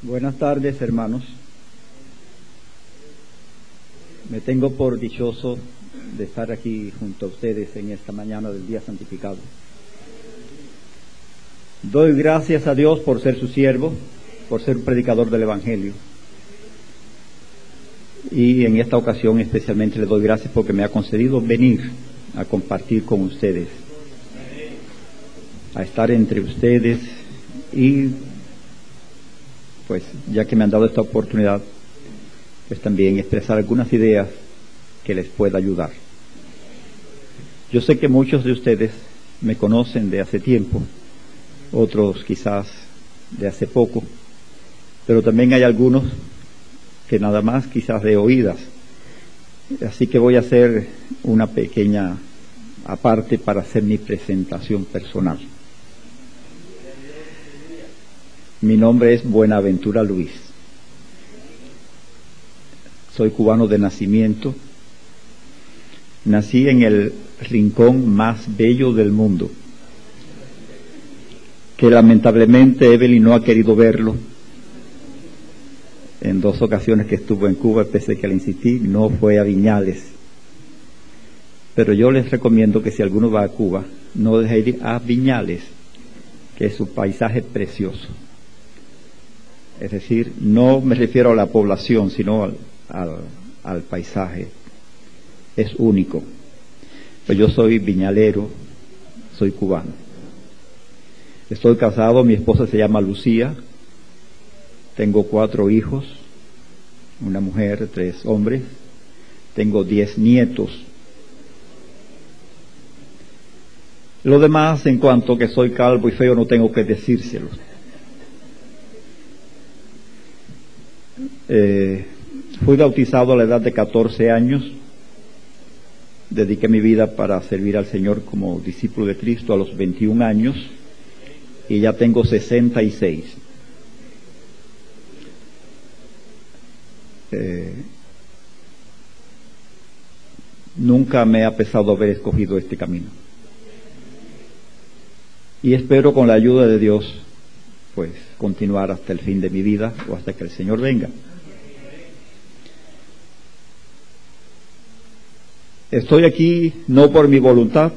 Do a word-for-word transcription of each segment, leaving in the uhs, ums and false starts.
Buenas tardes, hermanos. Me tengo por dichoso de estar aquí junto a ustedes en esta mañana del día santificado. Doy gracias a Dios por ser su siervo, por ser un predicador del Evangelio. Y en esta ocasión especialmente le doy gracias porque me ha concedido venir a compartir con ustedes, a estar entre ustedes y pues ya que me han dado esta oportunidad, pues también expresar algunas ideas que les pueda ayudar. Yo sé que muchos de ustedes me conocen de hace tiempo, otros quizás de hace poco, pero también hay algunos que nada más quizás de oídas. Así que voy a hacer una pequeña aparte para hacer mi presentación personal. Mi nombre es Buenaventura Luis. Soy cubano de nacimiento. Nací en el rincón más bello del mundo, que lamentablemente Evelyn no ha querido verlo. En dos ocasiones que estuvo en Cuba, pese que le insistí, no fue a Viñales. Pero yo les recomiendo que si alguno va a Cuba, no deje ir a Viñales, que es un paisaje precioso. Es decir, no me refiero a la población, sino al, al, al paisaje. Es único. Pues yo soy viñalero, soy cubano. Estoy casado, mi esposa se llama Lucía. Tengo cuatro hijos, una mujer, tres hombres. Tengo diez nietos. Lo demás, en cuanto que soy calvo y feo, no tengo que decírselos. Eh, fui bautizado a la edad de catorce años. Dediqué mi vida para servir al Señor como discípulo de Cristo a los veintiún años y ya tengo sesenta y seis. Eh, nunca me ha pesado haber escogido este camino. Y espero con la ayuda de Dios, pues, continuar hasta el fin de mi vida o hasta que el Señor venga. Estoy aquí no por mi voluntad,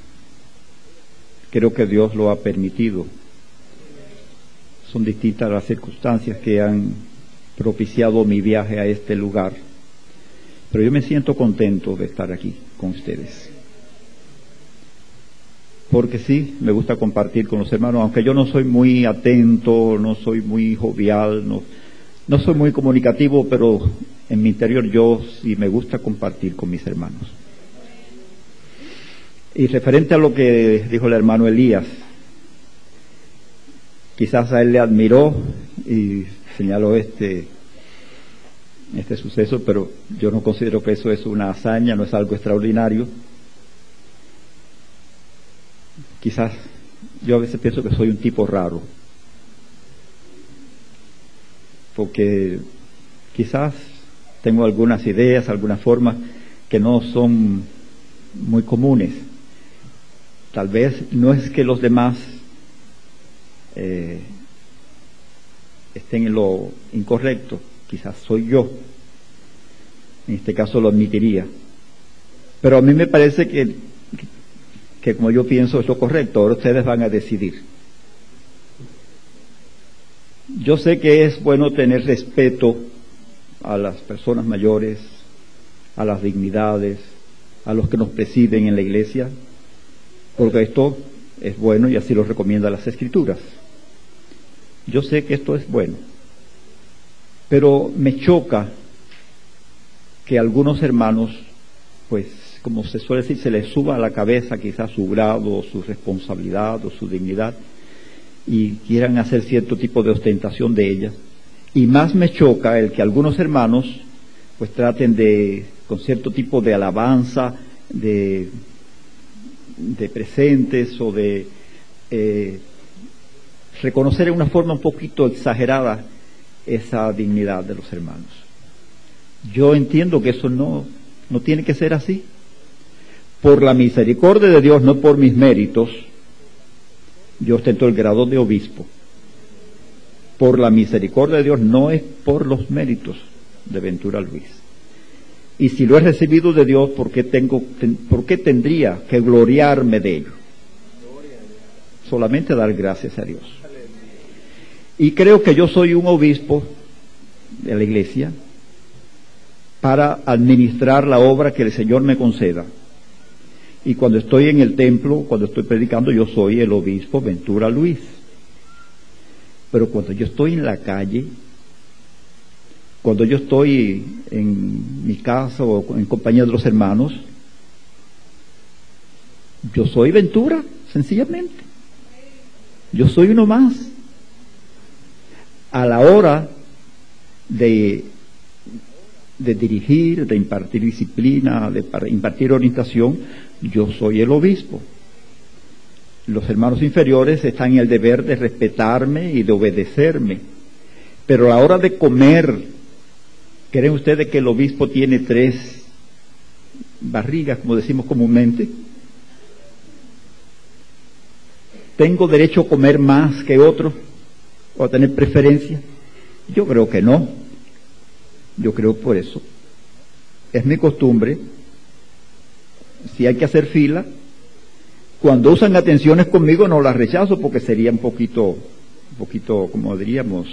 creo que Dios lo ha permitido. Son distintas las circunstancias que han propiciado mi viaje a este lugar, pero yo me siento contento de estar aquí con ustedes. Porque sí, me gusta compartir con los hermanos, aunque yo no soy muy atento, no soy muy jovial, no, no soy muy comunicativo, pero en mi interior yo sí me gusta compartir con mis hermanos. Y referente a lo que dijo el hermano Elías, quizás a él le admiró y señaló este, este suceso, pero yo no considero que eso es una hazaña, no es algo extraordinario. Quizás yo a veces pienso que soy un tipo raro, porque quizás tengo algunas ideas, algunas formas que no son muy comunes. Tal vez no es que los demás eh, estén en lo incorrecto, quizás soy yo, en este caso lo admitiría, pero a mí me parece que, que, que como yo pienso es lo correcto. Ahora ustedes van a decidir. Yo sé que es bueno tener respeto a las personas mayores, a las dignidades, a los que nos presiden en la iglesia, porque esto es bueno y así lo recomiendan las Escrituras. Yo sé que esto es bueno, pero me choca que algunos hermanos, pues, como se suele decir, se les suba a la cabeza quizás su grado, o su responsabilidad, o su dignidad, y quieran hacer cierto tipo de ostentación de ellas. Y más me choca el que algunos hermanos, pues, traten de, con cierto tipo de alabanza, de de presentes o de eh, reconocer en una forma un poquito exagerada esa dignidad de los hermanos. Yo entiendo que eso no, no tiene que ser así. Por la misericordia de Dios, no por mis méritos, yo ostento el grado de obispo. por la misericordia de Dios, no es por los méritos de Ventura Luis. Y si lo he recibido de Dios, ¿por qué, tengo, ten, ¿por qué tendría que gloriarme de ello? Solamente dar gracias a Dios. Y creo que yo soy un obispo de la iglesia para administrar la obra que el Señor me conceda. Y cuando estoy en el templo, cuando estoy predicando, yo soy el obispo Ventura Luis. Pero cuando yo estoy en la calle, cuando yo estoy en mi casa o en compañía de los hermanos, yo soy Ventura, sencillamente. Yo soy uno más. A la hora de, de dirigir, de impartir disciplina, de impartir orientación, yo soy el obispo. Los hermanos inferiores están en el deber de respetarme y de obedecerme. Pero a la hora de comer, ¿creen ustedes que el obispo tiene tres barrigas, como decimos comúnmente? ¿Tengo derecho a comer más que otros o a tener preferencia? Yo creo que no. Yo creo por eso. Es mi costumbre. Si hay que hacer fila, cuando usan atenciones conmigo no las rechazo porque sería un poquito, un poquito, como diríamos,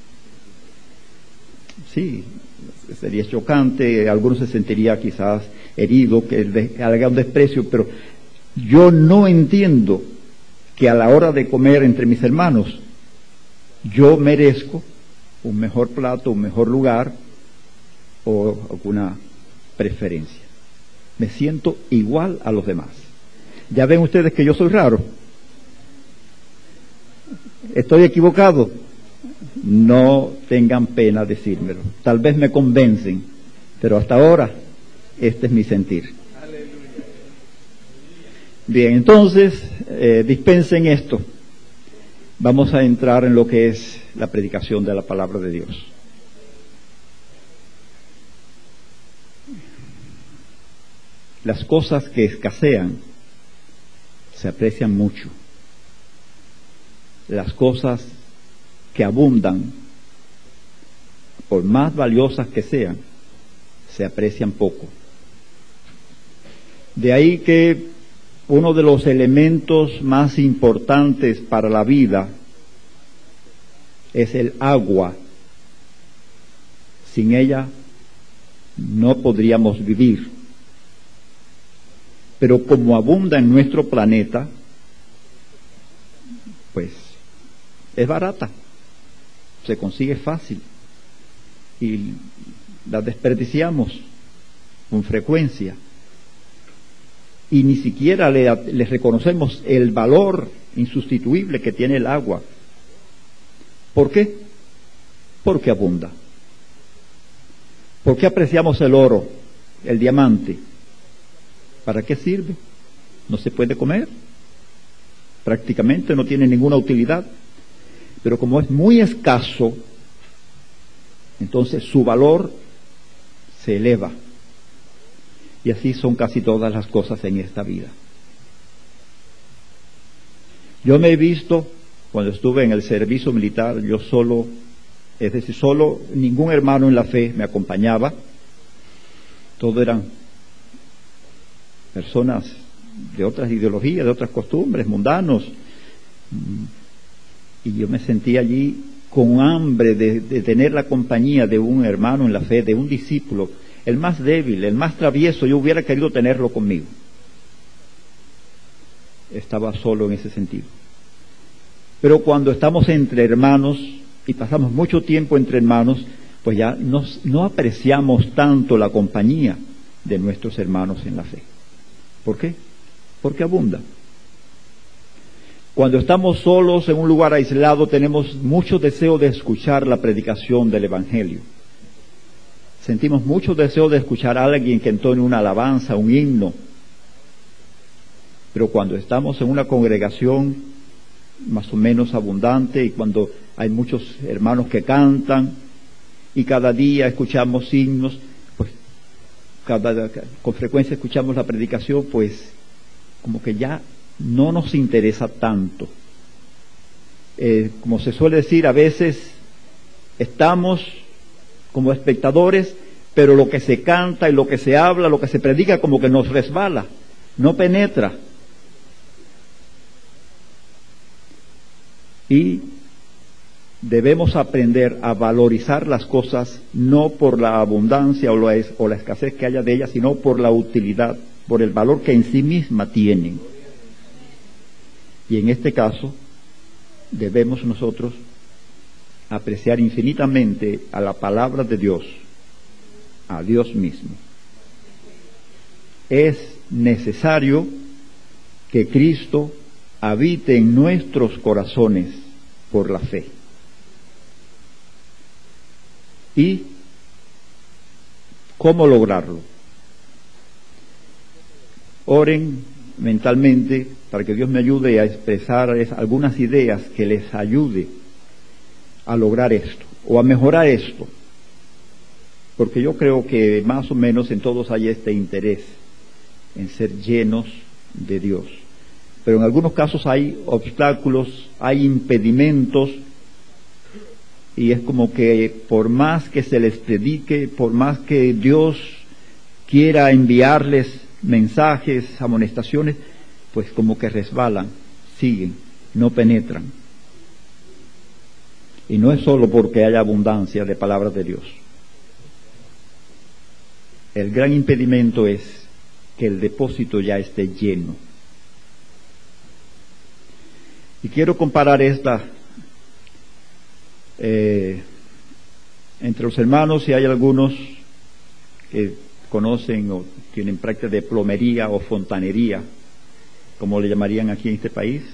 sí, sería chocante, algunos se sentiría quizás herido, que haga un desprecio, pero yo no entiendo que a la hora de comer entre mis hermanos, yo merezco un mejor plato, un mejor lugar o alguna preferencia. Me siento igual a los demás. Ya ven ustedes que yo soy raro. ¿Estoy equivocado? No tengan pena decírmelo. Tal vez me convencen, pero hasta ahora este es mi sentir. Bien, entonces, eh, dispensen esto. Vamos a entrar en lo que es la predicación de la palabra de Dios. Las cosas que escasean se aprecian mucho. Las cosas que abundan, por más valiosas que sean, se aprecian poco. De ahí que uno de los elementos más importantes para la vida es el agua. Sin ella no podríamos vivir. Pero como abunda en nuestro planeta, pues es barata, se consigue fácil y la desperdiciamos con frecuencia. Y ni siquiera le, le reconocemos el valor insustituible que tiene el agua. ¿Por qué? Porque abunda. ¿Por qué apreciamos el oro, el diamante? ¿Para qué sirve? No se puede comer. Prácticamente no tiene ninguna utilidad. Pero como es muy escaso, entonces su valor se eleva. Y así son casi todas las cosas en esta vida. Yo me he visto, cuando estuve en el servicio militar, yo solo, es decir, solo, ningún hermano en la fe me acompañaba. Todos eran personas de otras ideologías, de otras costumbres, mundanos. Y yo me sentí allí con hambre de, de tener la compañía de un hermano en la fe, de un discípulo. El más débil, el más travieso, yo hubiera querido tenerlo conmigo. Estaba solo en ese sentido. Pero cuando estamos entre hermanos y pasamos mucho tiempo entre hermanos, pues ya nos, no apreciamos tanto la compañía de nuestros hermanos en la fe. ¿Por qué? Porque abunda. Cuando estamos solos en un lugar aislado, tenemos mucho deseo de escuchar la predicación del Evangelio. Sentimos mucho deseo de escuchar a alguien que entone una alabanza, un himno. Pero cuando estamos en una congregación más o menos abundante y cuando hay muchos hermanos que cantan y cada día escuchamos himnos, pues cada, con frecuencia escuchamos la predicación, pues como que ya no nos interesa tanto. eh, como se suele decir, a veces estamos como espectadores, pero lo que se canta y lo que se habla, lo que se predica, como que nos resbala, no penetra. Y debemos aprender a valorizar las cosas no por la abundancia o la, es, o la escasez que haya de ellas, sino por la utilidad, por el valor que en sí misma tienen. Y en este caso, debemos nosotros apreciar infinitamente a la palabra de Dios, a Dios mismo. Es necesario que Cristo habite en nuestros corazones por la fe. ¿Y cómo lograrlo? Oren mentalmente para que Dios me ayude a expresar algunas ideas que les ayude a lograr esto o a mejorar esto, porque yo creo que más o menos en todos hay este interés en ser llenos de Dios, pero en algunos casos hay obstáculos, hay impedimentos, y es como que por más que se les predique, por más que Dios quiera enviarles mensajes, amonestaciones, pues como que resbalan, siguen, no penetran. Y no es solo porque haya abundancia de palabras de Dios. El gran impedimento es que el depósito ya esté lleno. Y quiero comparar esta eh, entre los hermanos, si hay algunos que conocen o tienen práctica de plomería o fontanería, como le llamarían aquí en este país.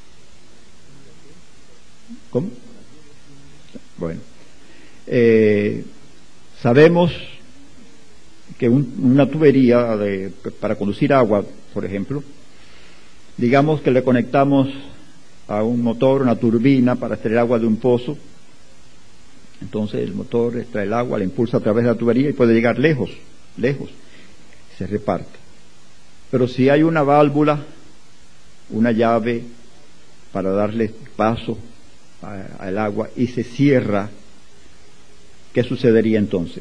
¿Cómo? Bueno, eh, sabemos que un, una tubería de, para conducir agua, por ejemplo, digamos que le conectamos a un motor, una turbina para extraer agua de un pozo. Entonces el motor extrae el agua, la impulsa a través de la tubería y puede llegar lejos, lejos, se reparte. Pero si hay una válvula, una llave para darle paso al agua y se cierra, ¿qué sucedería entonces?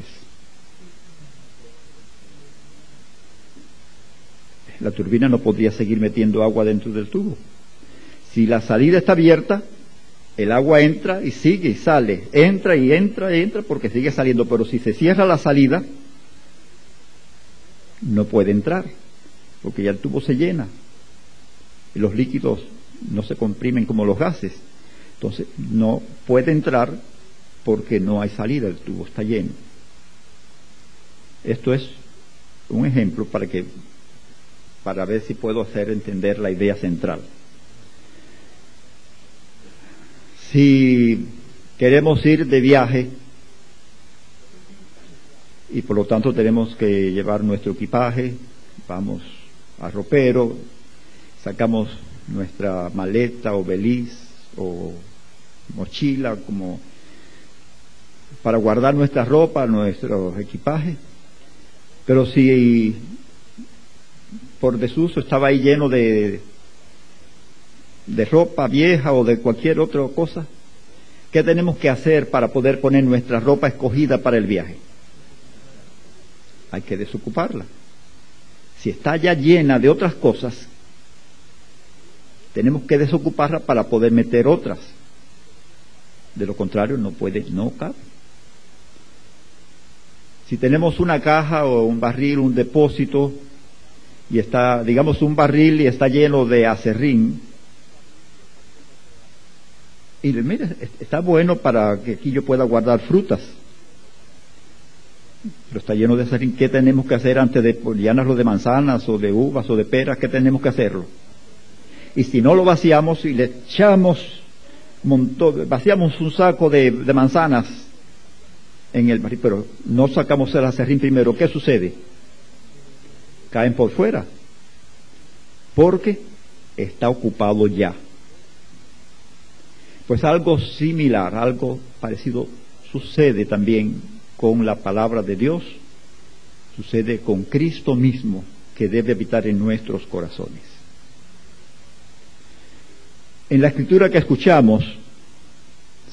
La turbina no podría seguir metiendo agua dentro del tubo. Si la salida está abierta, el agua entra y sigue y sale, entra y entra y entra porque sigue saliendo, pero si se cierra la salida, no puede entrar, porque ya el tubo se llena y los líquidos no se comprimen como los gases. Entonces no puede entrar porque no hay salida, el tubo está lleno. Esto es un ejemplo para que para ver si puedo hacer entender la idea central. Si queremos ir de viaje y por lo tanto tenemos que llevar nuestro equipaje, vamos al ropero, sacamos nuestra maleta o beliz o mochila como para guardar nuestra ropa, nuestro equipaje, pero si por desuso estaba ahí lleno de de ropa vieja o de cualquier otra cosa, ¿qué tenemos que hacer para poder poner nuestra ropa escogida para el viaje? Hay que desocuparla. Si está ya llena de otras cosas, tenemos que desocuparla para poder meter otras. De lo contrario, no puede, no cabe. Si tenemos una caja o un barril, un depósito, y está, digamos, un barril y está lleno de acerrín, y mire, está bueno para que aquí yo pueda guardar frutas, pero está lleno de acerrín. ¿Qué tenemos que hacer antes de llenarlo de manzanas o de uvas o de peras? ¿Qué tenemos que hacerlo? Y si no lo vaciamos y le echamos montón, vaciamos un saco de, de manzanas en el barril, pero no sacamos el acerrín primero, ¿qué sucede? Caen por fuera, porque está ocupado ya. Pues algo similar, algo parecido sucede también con la palabra de Dios, sucede con Cristo mismo, que debe habitar en nuestros corazones. En la escritura que escuchamos,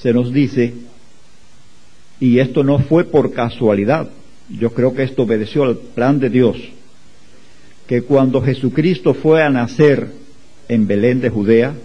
se nos dice, y esto no fue por casualidad, yo creo que esto obedeció al plan de Dios, que cuando Jesucristo fue a nacer en Belén de Judea,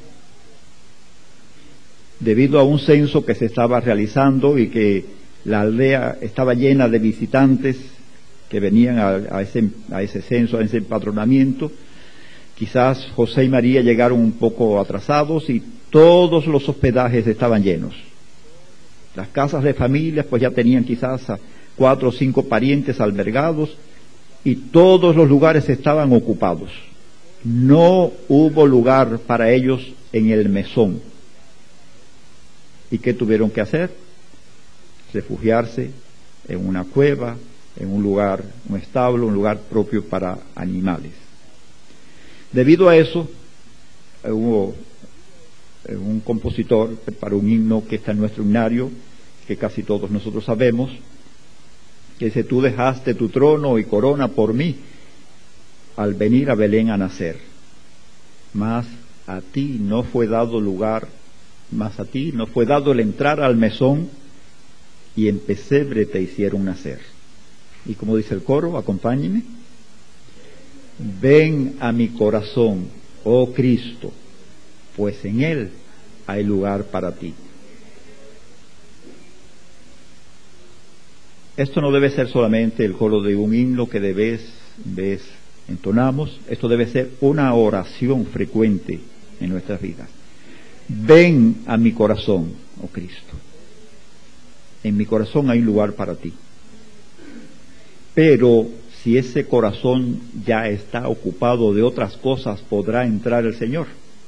debido a un censo que se estaba realizando y que la aldea estaba llena de visitantes que venían a, a, ese, a ese censo, a ese empadronamiento, quizás José y María llegaron un poco atrasados y todos los hospedajes estaban llenos. Las casas de familias pues ya tenían quizás a cuatro o cinco parientes albergados y todos los lugares estaban ocupados. No hubo lugar para ellos en el mesón. ¿Y qué tuvieron que hacer? Refugiarse en una cueva, en un lugar, un establo, un lugar propio para animales. Debido a eso, hubo un compositor preparó un himno que está en nuestro himnario, que casi todos nosotros sabemos, que dice: tú dejaste tu trono y corona por mí al venir a Belén a nacer, mas a ti no fue dado lugar, mas a ti no fue dado el entrar al mesón, y en pesebre te hicieron nacer. Y como dice el coro, acompáñenme: ven a mi corazón, oh Cristo, pues en él hay lugar para ti. Esto no debe ser solamente el coro de un himno que de vez en vez entonamos, esto debe ser una oración frecuente en nuestras vidas. Ven a mi corazón, oh Cristo. En mi corazón hay un lugar para ti. Pero si ese corazón ya está ocupado de otras cosas, ¿podrá entrar el Señor?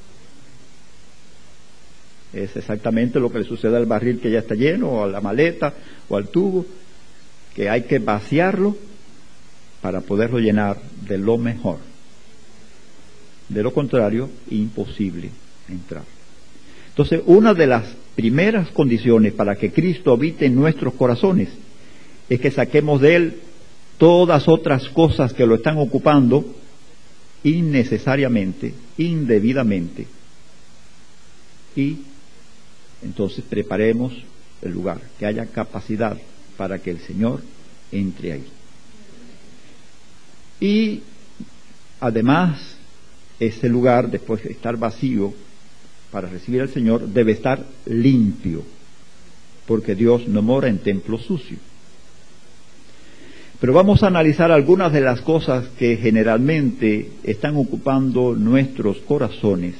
Es exactamente lo que le sucede al barril que ya está lleno, o a la maleta, o al tubo, que hay que vaciarlo para poderlo llenar de lo mejor. De lo contrario, imposible entrar. Entonces, una de las primeras condiciones para que Cristo habite en nuestros corazones es que saquemos de Él todas otras cosas que lo están ocupando innecesariamente, indebidamente, y entonces preparemos el lugar, que haya capacidad para que el Señor entre ahí. Y además, ese lugar, después de estar vacío para recibir al Señor, debe estar limpio, porque Dios no mora en templo sucio. Pero vamos a analizar algunas de las cosas que generalmente están ocupando nuestros corazones,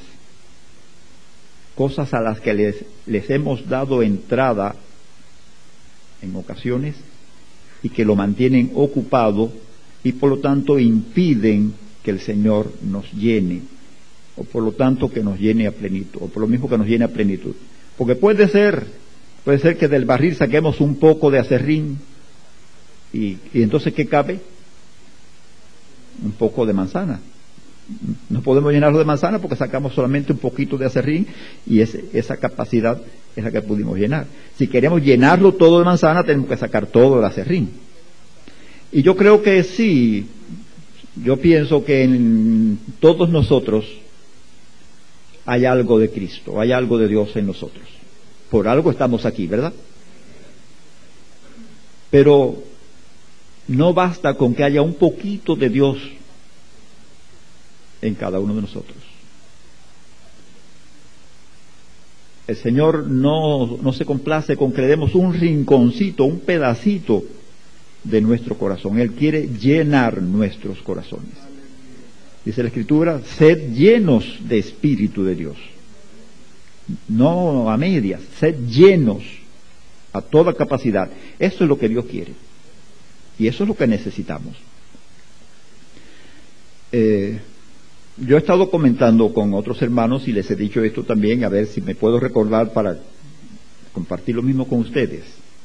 cosas a las que les, les hemos dado entrada en ocasiones y que lo mantienen ocupado y por lo tanto impiden que el Señor nos llene, o por lo tanto que nos llene a plenitud, o por lo mismo que nos llene a plenitud. Porque puede ser, puede ser que del barril saquemos un poco de aserrín, y, y entonces ¿qué cabe? Un poco de manzana. No podemos llenarlo de manzana porque sacamos solamente un poquito de aserrín, y ese, esa capacidad es la que pudimos llenar. Si queremos llenarlo todo de manzana, tenemos que sacar todo el aserrín. Y yo creo que sí, yo pienso que en todos nosotros hay algo de Cristo, hay algo de Dios en nosotros. Por algo estamos aquí, ¿verdad? Pero no basta con que haya un poquito de Dios en cada uno de nosotros. El Señor no, no se complace con que le demos un rinconcito, un pedacito de nuestro corazón. Él quiere llenar nuestros corazones. Dice la Escritura: sed llenos de Espíritu de Dios. No a medias, sed llenos a toda capacidad. Eso es lo que Dios quiere. Y eso es lo que necesitamos. Eh, yo he estado comentando con otros hermanos y les he dicho esto también, a ver si me puedo recordar para compartir lo mismo con ustedes.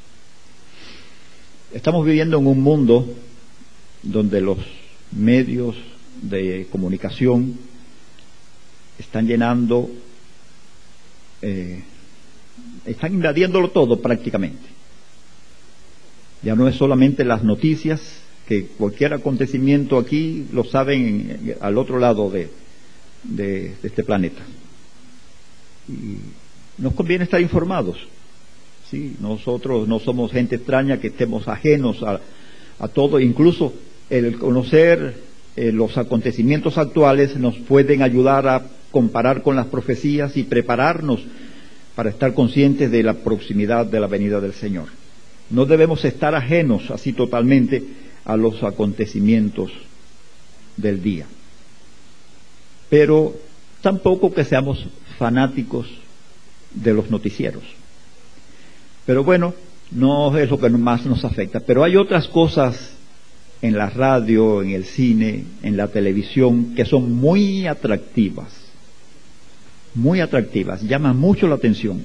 Estamos viviendo en un mundo donde los medios de comunicación están llenando, eh, están invadiéndolo todo prácticamente. Ya no es solamente las noticias, que cualquier acontecimiento aquí lo saben en, al otro lado de, de, de este planeta. Y nos conviene estar informados, Sí, nosotros no somos gente extraña que estemos ajenos a, a todo, incluso el conocer eh, los acontecimientos actuales nos pueden ayudar a comparar con las profecías y prepararnos para estar conscientes de la proximidad de la venida del Señor. No debemos estar ajenos así totalmente a los acontecimientos del día, pero tampoco que seamos fanáticos de los noticieros. Pero bueno, no es lo que más nos afecta. Pero hay otras cosas en la radio, en el cine, en la televisión, que son muy atractivas, muy atractivas, llaman mucho la atención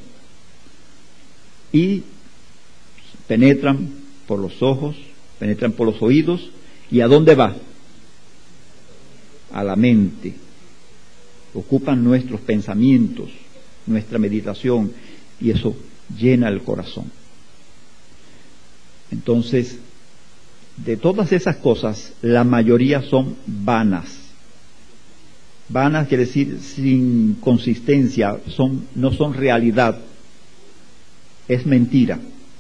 y penetran por los ojos, penetran por los oídos. ¿Y a dónde va? A la mente. Ocupan nuestros pensamientos, nuestra meditación, y eso llena el corazón. Entonces, de todas esas cosas, la mayoría son vanas. Vanas quiere decir sin consistencia, son, no son realidad, es mentira.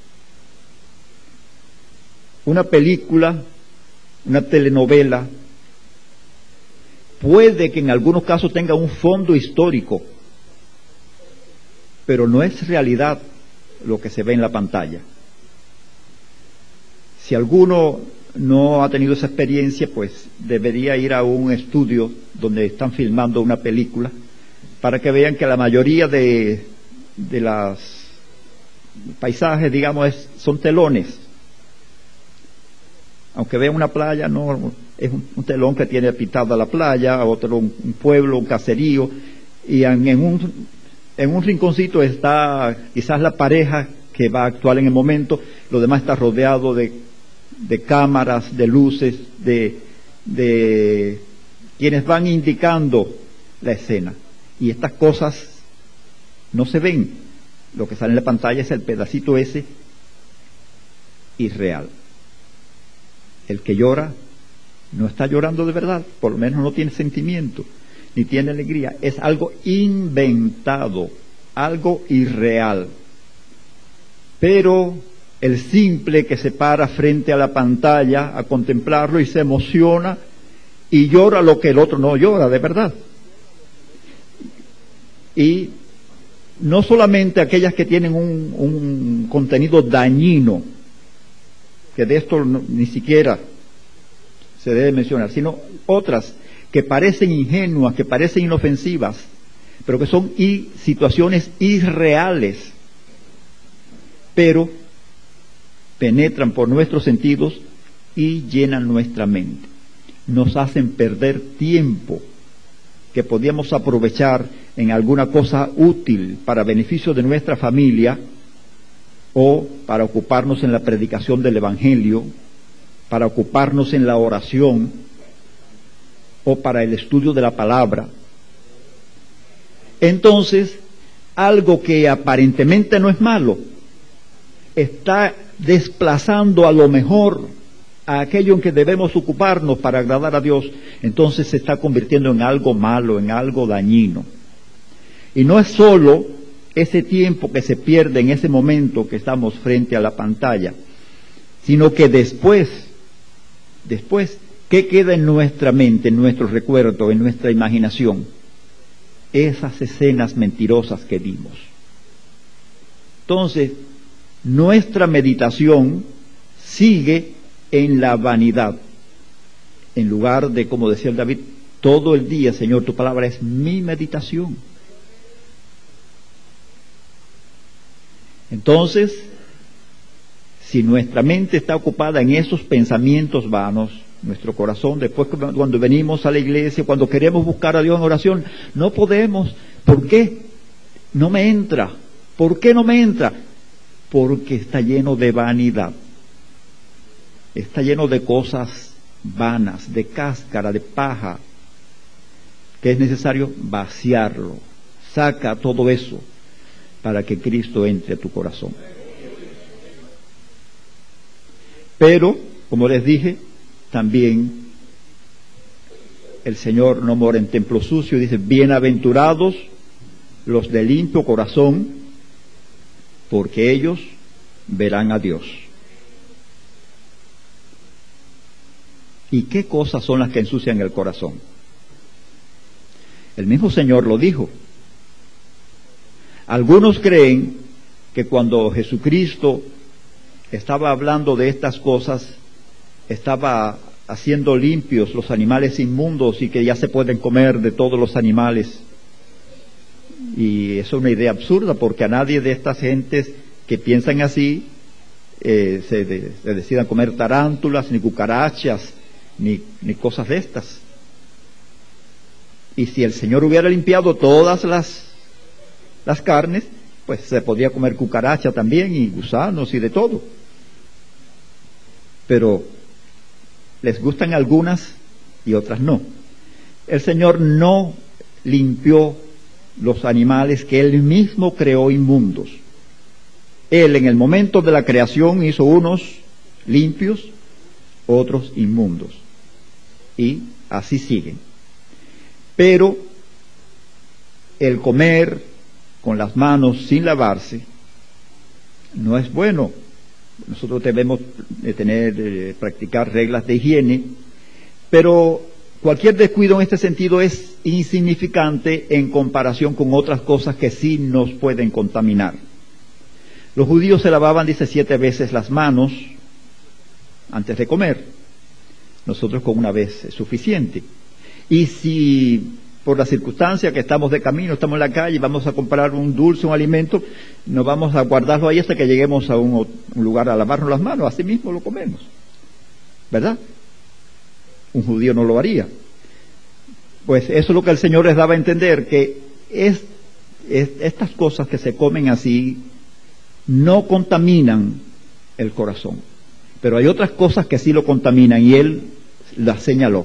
Una película, una telenovela, puede que en algunos casos tenga un fondo histórico, pero no es realidad lo que se ve en la pantalla. Si alguno no ha tenido esa experiencia, pues debería ir a un estudio donde están filmando una película para que vean que la mayoría de, de los paisajes, digamos, es, son telones. Aunque vean una playa, no es un, un telón que tiene pintada la playa, otro un, un pueblo, un caserío, y en, en un en un rinconcito está quizás la pareja que va a actuar en el momento, lo demás está rodeado de, de cámaras, de luces, de, de quienes van indicando la escena. Y estas cosas no se ven. Lo que sale en la pantalla es el pedacito ese irreal. El que llora no está llorando de verdad, por lo menos no tiene sentimiento, ni tiene alegría, es algo inventado, algo irreal. Pero el simple que se para frente a la pantalla a contemplarlo y se emociona y llora lo que el otro no llora de verdad. Y no solamente aquellas que tienen un, un contenido dañino, que de esto no, ni siquiera se debe mencionar, sino otras que parecen ingenuas, que parecen inofensivas, pero que son y situaciones irreales, pero penetran por nuestros sentidos y llenan nuestra mente. Nos hacen perder tiempo que podíamos aprovechar en alguna cosa útil para beneficio de nuestra familia o para ocuparnos en la predicación del Evangelio, para ocuparnos en la oración o para el estudio de la palabra. Entonces, algo que aparentemente no es malo, está desplazando a lo mejor a aquello en que debemos ocuparnos para agradar a Dios, entonces se está convirtiendo en algo malo, en algo dañino. Y no es solo ese tiempo que se pierde en ese momento que estamos frente a la pantalla, sino que después, después, ¿qué queda en nuestra mente, en nuestro recuerdo, en nuestra imaginación? Esas escenas mentirosas que vimos. Entonces, nuestra meditación sigue en la vanidad, en lugar de, como decía el David, todo el día, Señor, tu palabra es mi meditación. Entonces, si nuestra mente está ocupada en esos pensamientos vanos, nuestro corazón, después cuando venimos a la iglesia, cuando queremos buscar a Dios en oración, no podemos. ¿Por qué? No me entra. ¿Por qué no me entra? Porque está lleno de vanidad. Está lleno de cosas vanas, de cáscara, de paja, que es necesario vaciarlo. Saca todo eso para que Cristo entre a tu corazón. Pero, como les dije, también el Señor no mora en templo sucio, dice, bienaventurados los de limpio corazón, porque ellos verán a Dios. ¿Y qué cosas son las que ensucian el corazón? El mismo Señor lo dijo. Algunos creen que cuando Jesucristo estaba hablando de estas cosas, estaba haciendo limpios los animales inmundos y que ya se pueden comer de todos los animales. Y eso es una idea absurda, porque a nadie de estas gentes que piensan así eh, se, de, se decidan comer tarántulas, ni cucarachas, ni, ni cosas de estas. Y si el Señor hubiera limpiado todas las, las carnes, pues se podía comer cucaracha también, y gusanos y de todo. Pero les gustan algunas y otras no. El Señor no limpió los animales que Él mismo creó inmundos. Él en el momento de la creación hizo unos limpios, otros inmundos. Y así siguen. Pero el comer con las manos sin lavarse no es bueno. Nosotros debemos de tener, eh, practicar reglas de higiene, pero cualquier descuido en este sentido es insignificante en comparación con otras cosas que sí nos pueden contaminar. Los judíos se lavaban, dice, siete veces las manos antes de comer. Nosotros con una vez es suficiente. Y si por la circunstancia que estamos de camino, estamos en la calle, vamos a comprar un dulce, un alimento, no vamos a guardarlo ahí hasta que lleguemos a un, un lugar a lavarnos las manos, así mismo lo comemos, ¿verdad? Un judío no lo haría. Pues eso es lo que el Señor les daba a entender, que es, es, estas cosas que se comen así no contaminan el corazón, pero hay otras cosas que sí lo contaminan, y Él las señaló.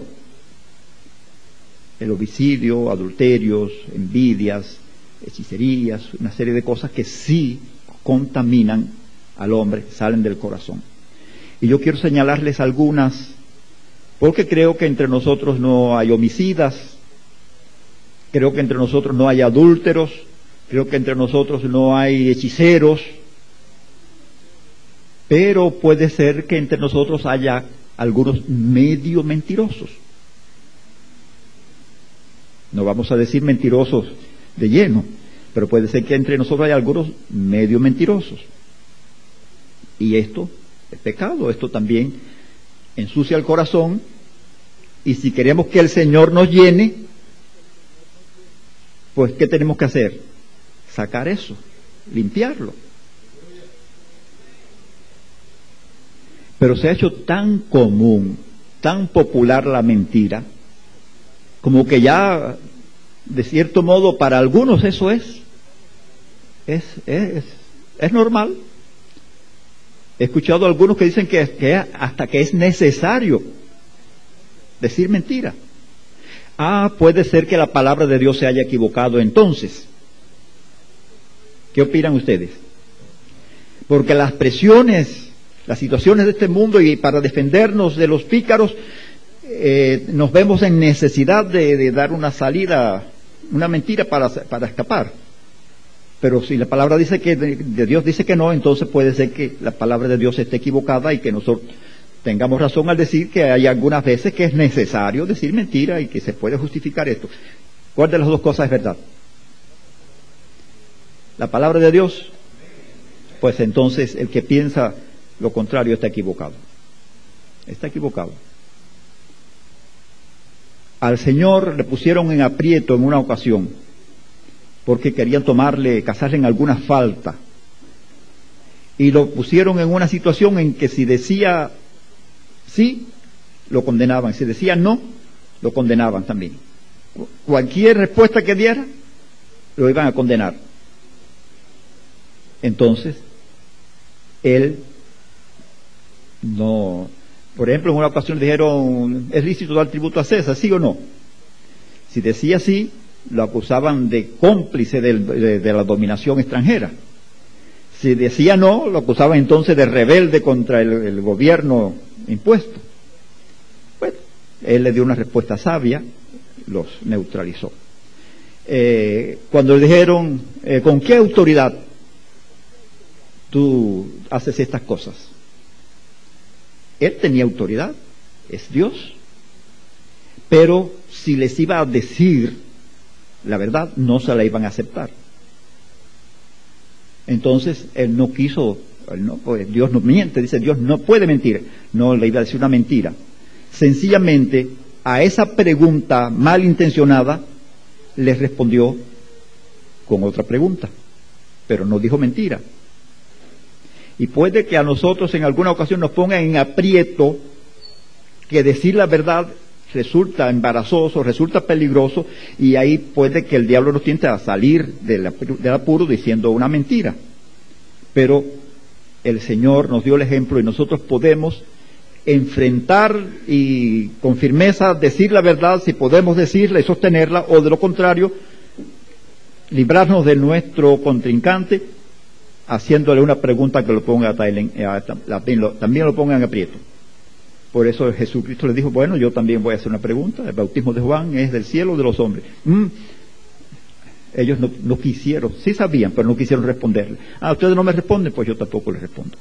El homicidio, adulterios, envidias, hechicerías, una serie de cosas que sí contaminan al hombre, salen del corazón. Y yo quiero señalarles algunas, porque creo que entre nosotros no hay homicidas, creo que entre nosotros no hay adúlteros, creo que entre nosotros no hay hechiceros, pero puede ser que entre nosotros haya algunos medio mentirosos. No vamos a decir mentirosos de lleno, pero puede ser que entre nosotros haya algunos medio mentirosos. Y esto es pecado, esto también ensucia el corazón, y si queremos que el Señor nos llene, pues ¿qué tenemos que hacer? Sacar eso, limpiarlo. Pero se ha hecho tan común, tan popular la mentira, como que ya, de cierto modo, para algunos eso es, es, es, es normal. He escuchado a algunos que dicen que, que hasta que es necesario decir mentira. Ah, puede ser que la palabra de Dios se haya equivocado entonces. ¿Qué opinan ustedes? Porque las presiones, las situaciones de este mundo, y para defendernos de los pícaros, eh, nos vemos en necesidad de, de dar una salida, una mentira para, para escapar. Pero si la palabra dice que de, de Dios dice que no, entonces puede ser que la palabra de Dios esté equivocada y que nosotros tengamos razón al decir que hay algunas veces que es necesario decir mentira y que se puede justificar esto. ¿Cuál de las dos cosas es verdad? ¿La palabra de Dios? Pues entonces el que piensa lo contrario está equivocado. Está equivocado. Al Señor le pusieron en aprieto en una ocasión, porque querían tomarle, casarle en alguna falta. Y lo pusieron en una situación en que si decía sí, lo condenaban. Si decía no, lo condenaban también. Cualquier respuesta que diera, lo iban a condenar. Entonces, él no... Por ejemplo, en una ocasión le dijeron, ¿es lícito dar tributo a César? ¿Sí o no? Si decía sí, lo acusaban de cómplice de, de, de la dominación extranjera. Si decía no, lo acusaban entonces de rebelde contra el, el gobierno impuesto. Bueno, él le dio una respuesta sabia, los neutralizó. Eh, cuando le dijeron, eh, ¿con qué autoridad tú haces estas cosas. Él tenía autoridad, es Dios, pero si les iba a decir la verdad, no se la iban a aceptar. Entonces, él no quiso, él no, pues Dios no miente, dice Dios no puede mentir, no le iba a decir una mentira. Sencillamente, a esa pregunta malintencionada, les respondió con otra pregunta, pero no dijo mentira. Y puede que a nosotros en alguna ocasión nos pongan en aprieto, que decir la verdad resulta embarazoso, resulta peligroso, y ahí puede que el diablo nos tiente a salir del apuro diciendo una mentira. Pero el Señor nos dio el ejemplo y nosotros podemos enfrentar y con firmeza decir la verdad, si podemos decirla y sostenerla, o de lo contrario, librarnos de nuestro contrincante haciéndole una pregunta que lo ponga también lo ponga en aprieto. Por eso Jesucristo le dijo, bueno, yo también voy a hacer una pregunta. El bautismo de Juan es del cielo o de los hombres. Mm. Ellos no, no quisieron, sí sabían, pero no quisieron responderle. Ah, ustedes no me responden, pues yo tampoco les respondo.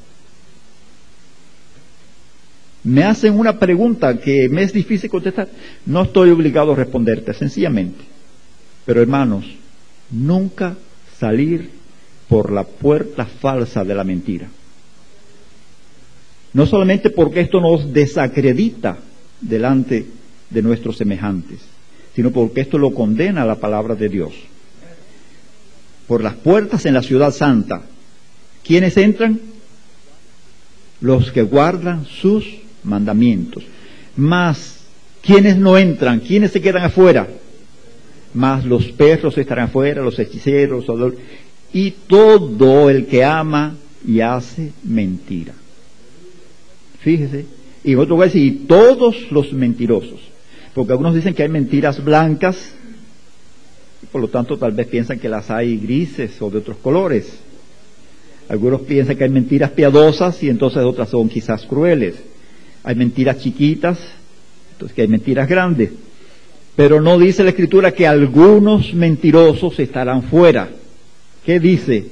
Me hacen una pregunta que me es difícil contestar. No estoy obligado a responderte, sencillamente. Pero hermanos, nunca salir por la puerta falsa de la mentira. No solamente porque esto nos desacredita delante de nuestros semejantes, sino porque esto lo condena a la palabra de Dios. Por las puertas en la ciudad santa, ¿quiénes entran? Los que guardan sus mandamientos. Mas, ¿quiénes no entran? ¿Quiénes se quedan afuera? Mas los perros estarán afuera, los hechiceros, y todo el que ama y hace mentira. Fíjese, y en otro lugar dice, y todos los mentirosos, porque algunos dicen que hay mentiras blancas, por lo tanto tal vez piensan que las hay grises o de otros colores. Algunos piensan que hay mentiras piadosas y entonces otras son quizás crueles. Hay mentiras chiquitas, entonces que hay mentiras grandes. Pero no dice la Escritura que algunos mentirosos estarán fuera. ¿Qué dice?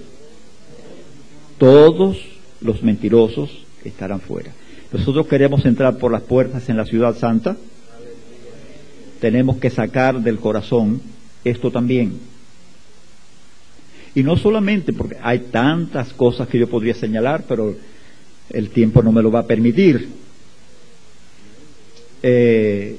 Todos los mentirosos estarán fuera. Nosotros queremos entrar por las puertas en la ciudad santa. Tenemos que sacar del corazón esto también. Y no solamente porque hay tantas cosas que yo podría señalar, pero el tiempo no me lo va a permitir. Eh,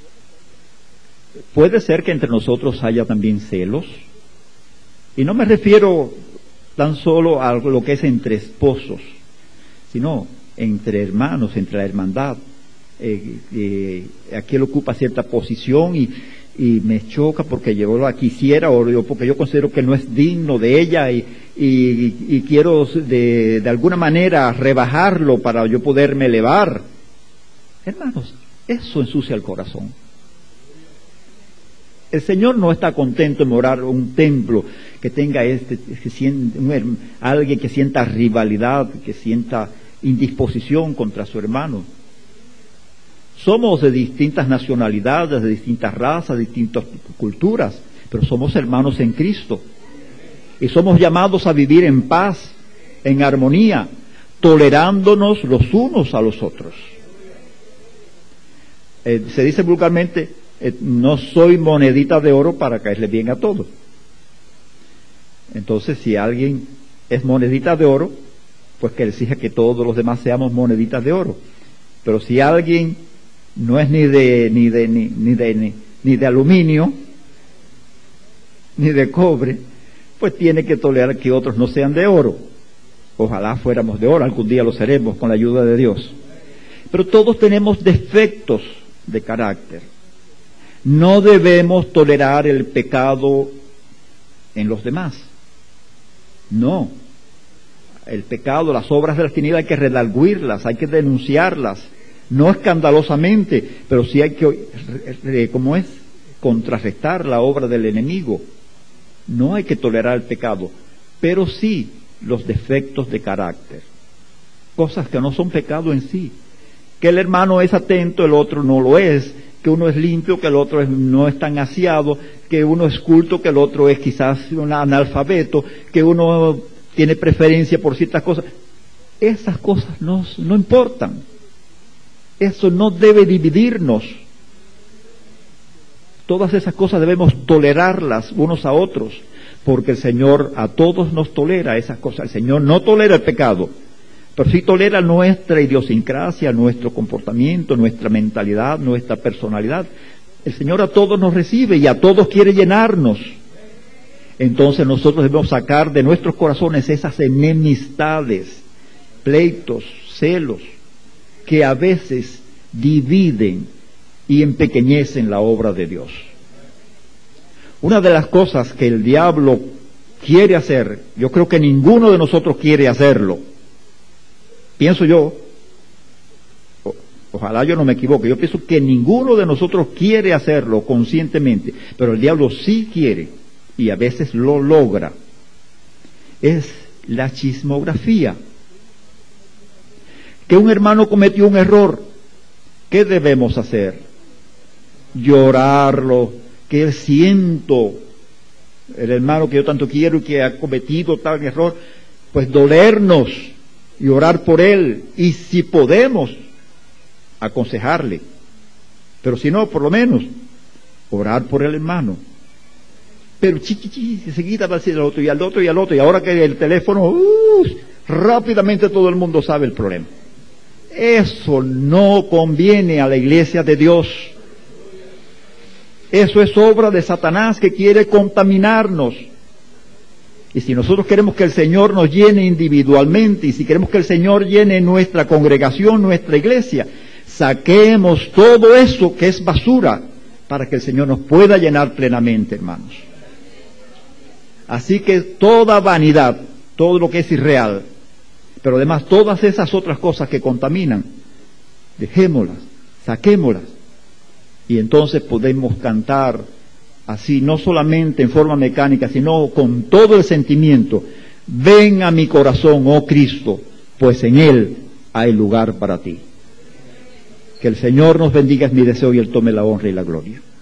puede ser que entre nosotros haya también celos. Y no me refiero tan solo a lo que es entre esposos, sino entre hermanos, entre la hermandad. Eh, eh, aquí él ocupa cierta posición y, y me choca porque yo la quisiera o porque yo considero que no es digno de ella y, y, y quiero de, de alguna manera rebajarlo para yo poderme elevar. Hermanos, eso ensucia el corazón. El Señor no está contento en morar un templo que tenga este, que sienta, un, alguien que sienta rivalidad, que sienta indisposición contra su hermano. Somos de distintas nacionalidades, de distintas razas, de distintas culturas, pero somos hermanos en Cristo. Y somos llamados a vivir en paz, en armonía, tolerándonos los unos a los otros. Eh, se dice vulgarmente, eh, no soy monedita de oro para caerle bien a todos. Entonces, si alguien es monedita de oro, pues que exija que todos los demás seamos moneditas de oro. Pero si alguien no es ni de ni de ni, ni de ni, ni de aluminio ni de cobre, pues tiene que tolerar que otros no sean de oro. Ojalá fuéramos de oro, algún día lo seremos con la ayuda de Dios. Pero todos tenemos defectos de carácter. No debemos tolerar el pecado en los demás. No. El pecado, las obras de las tinieblas hay que redarguirlas, hay que denunciarlas, no escandalosamente, pero sí hay que, ¿cómo es?, contrarrestar la obra del enemigo. No hay que tolerar el pecado, pero sí los defectos de carácter, cosas que no son pecado en sí, que el hermano es atento, el otro no lo es, que uno es limpio, que el otro es, no es tan aseado, que uno es culto, que el otro es quizás un analfabeto, que uno tiene preferencia por ciertas cosas. Esas cosas no, no importan. Eso no debe dividirnos. Todas esas cosas debemos tolerarlas unos a otros, porque el Señor a todos nos tolera esas cosas. El Señor no tolera el pecado, pero sí tolera nuestra idiosincrasia, nuestro comportamiento, nuestra mentalidad, nuestra personalidad. El Señor a todos nos recibe y a todos quiere llenarnos. Entonces nosotros debemos sacar de nuestros corazones esas enemistades, pleitos, celos, que a veces dividen y empequeñecen la obra de Dios. Una de las cosas que el diablo quiere hacer, yo creo que ninguno de nosotros quiere hacerlo, pienso yo, o, ojalá yo no me equivoque, yo pienso que ninguno de nosotros quiere hacerlo conscientemente, pero el diablo sí quiere, y a veces lo logra, es la chismografía. Que un hermano cometió un error, ¿qué debemos hacer? Llorarlo, que siento el hermano que yo tanto quiero y que ha cometido tal error, pues dolernos y orar por él, y si podemos aconsejarle, pero si no, por lo menos orar por el hermano. Pero chi, chi, chi, enseguida va a decir al otro y al otro y al otro, y ahora que el teléfono, uh, rápidamente todo el mundo sabe el problema. Eso no conviene a la iglesia de Dios. Eso es obra de Satanás, que quiere contaminarnos. Y si nosotros queremos que el Señor nos llene individualmente, y si queremos que el Señor llene nuestra congregación, nuestra iglesia, saquemos todo eso que es basura para que el Señor nos pueda llenar plenamente, hermanos. Así que toda vanidad, todo lo que es irreal, pero además todas esas otras cosas que contaminan, dejémoslas, saquémoslas. Y entonces podemos cantar así, no solamente en forma mecánica, sino con todo el sentimiento: ven a mi corazón, oh Cristo, pues en Él hay lugar para ti. Que el Señor nos bendiga, es mi deseo, y Él tome la honra y la gloria.